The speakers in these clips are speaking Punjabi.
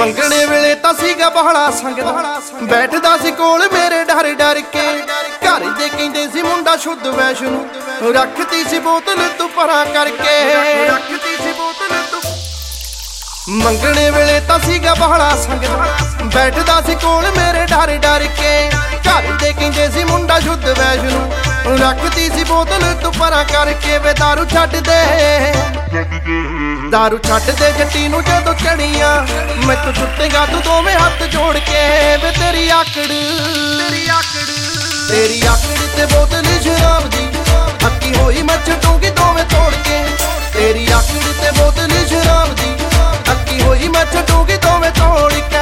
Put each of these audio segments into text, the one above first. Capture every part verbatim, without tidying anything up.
ਮੰਗਣੇ ਵੇਲੇ ਤਾਂ ਸੀਗਾ ਬਹਲਾ ਸੰਗਦਾ, ਬੈਠਦਾ ਸੀ ਕੋਲ ਮੇਰੇ ਡਰ ਡਰ ਕੇ। ਘਰ ਦੇ ਕਹਿੰਦੇ ਸੀ ਮੁੰਡਾ ਸ਼ੁੱਧ ਵੈਸ਼ਨੂੰ, ਰੱਖਤੀ ਸੀ ਬੋਤਲ ਤੂੰ ਪਰਾਂ ਕਰਕੇ, ਰੱਖਤੀ ਸੀ ਬੋਤਲ ਤੂੰ। ਮੰਗਣੇ ਵੇਲੇ ਤਾਂ ਸੀਗਾ ਬਹਲਾ ਸੰਗਦਾ, ਬੈਠਦਾ ਸੀ ਕੋਲ ਮੇਰੇ ਡਰ ਡਰ ਕੇ। ਘਰ ਦੇ ਕਹਿੰਦੇ ਸੀ ਮੁੰਡਾ ਸ਼ੁੱਧ ਵੈਸ਼ਨੂੰ, ਰੱਖਤੀ ਸੀ ਬੋਤਲ ਤੂੰ ਪਰਾਂ ਕਰਕੇ। ਵੇ ਦਾਰੂ ਛੱਡ ਦੇ, ਦਾਰੂ ਛੱਡ ਦੇ ਜੱਟੀ ਨੂੰ ਜਦੋਂ ਚੜੀਆਂ, ਮੈਥੋਂ ਛੁੱਟੇਗਾ ਤੂੰ ਦੋਵੇਂ ਹੱਥ ਜੋੜ ਕੇ। ਵੇ ਤੇਰੀ ਆਕੜ, ਤੇਰੀ ਆਕੜ, ਤੇਰੀ ਆਕੜ ਤੇ ਬੋਤਲ ਸ਼ਰਾਬ ਦੀ, ਅੱਕੀ ਹੋਈ ਮੈਂ ਛੱਡੂਗੀ ਦੋਵੇਂ ਤੋੜ ਕੇ। ਤੇਰੀ ਆਕੜ ਤੇ ਬੋਤਲ ਸ਼ਰਾਬ ਦੀ, ਅੱਕੀ ਹੋਈ ਮੈਂ ਛੱਡੂਗੀ ਦੋਵੇਂ ਤੋੜ ਕੇ।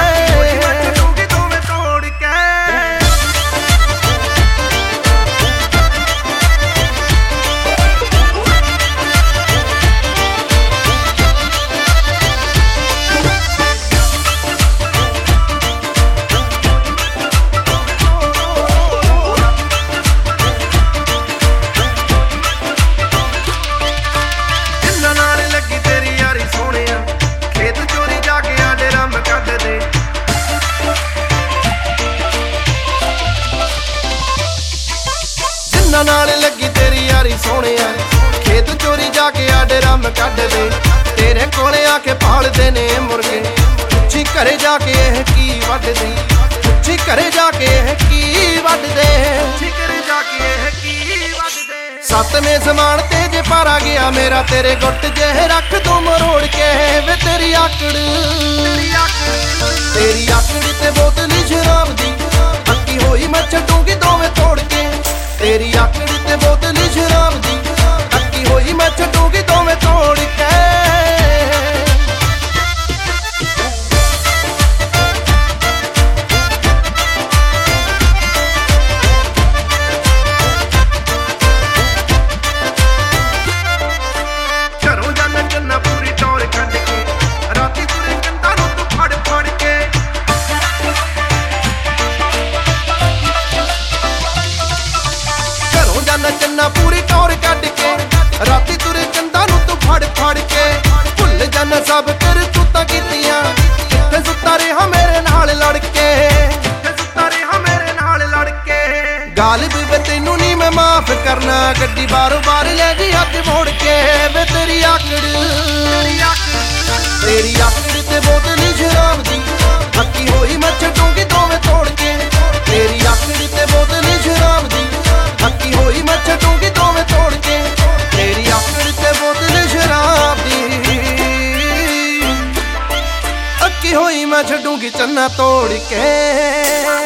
ਨਾਲ ਲੱਗੀ ਤੇਰੀ ਯਾਰੀ ਸੋਹਣਿਆ, ਖੇਤ ਚੋਰੀ ਜਾ ਕੇ ਆਡੇ ਰੰਮ ਕੱਢ ਦੇ। ਤੇਰੇ ਕੋਲੇ ਆ ਕੇ ਭਾਲਦੇ ਨੇ ਮੁਰਗੇ, ਪੁੱਛੀ ਘਰੇ ਜਾ ਕੇ ਇਹ ਕੀ ਵੱਢਦੇ, ਪੁੱਛੀ ਘਰੇ ਜਾ ਕੇ ਇਹ ਕੀ ਵੱਢਦੇ, ਪੁੱਛੀ ਘਰੇ ਜਾ ਕੇ ਇਹ ਕੀ ਵੱਢਦੇ। ਸੱਤਵੇਂ ਸਮਾਨ ਤੇ ਜੇ ਪਾਰਾ ਗਿਆ ਮੇਰਾ, ਤੇਰੇ ਗੁੱਟ ਜਿਹੇ ਰੱਖ ਤੂੰ ਮਰੋੜ ਕੇ। ਵੇ ਤੇਰੀ ਆਕੜ, ਤੇਰੀ ਆਕੜ, ਤੇਰੀ ਆਕੜ ਤੇ ਬੋਤਲ ਸ਼ਰਾਬ ਦੀ, ਅੱਕੀ ਹੋਈ ਮੈਂ ਛੱਡੂਗੀ ਦੋਵੇਂ ਤੋੜ ਕੇ। ਤੇਰੀ ਆਕੜ ਤੇ ਬੋਤਲ ਸ਼ਰਾਬ ਦੀ, ਅੱਕੀ ਹੋਈ ਮੈਂ ਛੱਡੂਗੀ ਦੋਵੇਂ ਤੋੜ ਕੇ। ਘਰੋਂ ਜਾਣਾ ਚੰਨਾ ਪੂਰੀ ਟੌਰ ਕੱਢ ਕੇ, ਰਾਤੀ ਤੁਰੇ ਕੰਧਾਂ ਨੂੰ ਤੂੰ ਫੜ ਫੜ ਕੇ। ਜਾਨਾ ਚੰਨਾ ਪੂਰੀ ਟੌਰ ਕੱਢ ਕੇ, ਰਾਤੀ ਤੁਰੇ ਕੰਧਾਂ ਨੂੰ ਤੂੰ ਫੜ ਫੜ ਕੇ। ਭੁੱਲ ਜਾਨਾ ਸਭ ਕਰਤੂਤਾਂ ਕੀਤੀਆਂ, ਕਿੱਥੇ ਸੁੱਤਾ ਰਿਹਾ ਮੇਰੇ ਨਾਲ ਲੜ ਕੇ, ਕਿੱਥੇ ਸੁੱਤਾ ਰਿਹਾ ਮੇਰੇ ਨਾਲ ਲੜ ਕੇ। ਗਾਲਿਬ ਵੇ ਤੈਨੂੰ ਨੀ ਮੈਂ ਮਾਫ ਕਰਨਾ, ਗੱਡੀ ਬਾਰੋਂ ਬਾਰ ਲੈ ਗਈ ਹੱਥ ਮੋੜ ਕੇ। ਵੇ ਤੇਰੀ ਆਕੜ, ਤੇਰੀ ਆਕੜ, ਤੇਰੀ ਆਕੜ ਤੇ ਬੋਤਲ ਸ਼ਰਾਬ ਦੀ, ਅੱਕੀ ਹੋਈ ਮੈਂ ਛੱਡੂਗੀ ਦੋਵੇਂ ਤੋੜ ਕੇ। ਤੇਰੀ ਆਕੜ ਤੇ ਬੋਤਲ ਸ਼ਰਾਬ ਦੀ, ਅੱਕੀ ਹੋਈ ਮੈਂ ਛੱਡੂਗੀ ਦੋਵੇਂ ਤੋੜ ਕੇ। ਤੇਰੀ ਆਕੜ ਤੇ ਬੋਤਲ ਸ਼ਰਾਬ ਦੀ, ਅੱਕੀ ਹੋਈ ਮੈਂ ਛੱਡੂਗੀ ਚੰਨਾ ਤੋੜ ਕੇ।